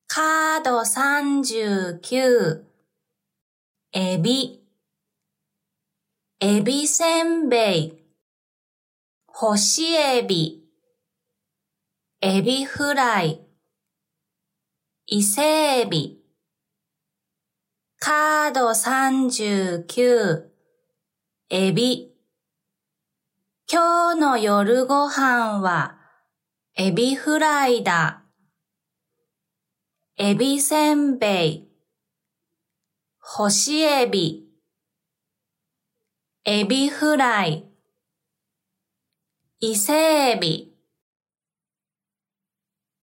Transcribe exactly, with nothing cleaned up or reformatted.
カードさんじゅうきゅう、エビ、エビせんべい、干しエビ、エビフライ、伊勢エビ。カードさんじゅうきゅう、エビ。今日の夜ご飯はエビフライだ。エビせんべい、干しエビ、エビフライ、伊勢エビ。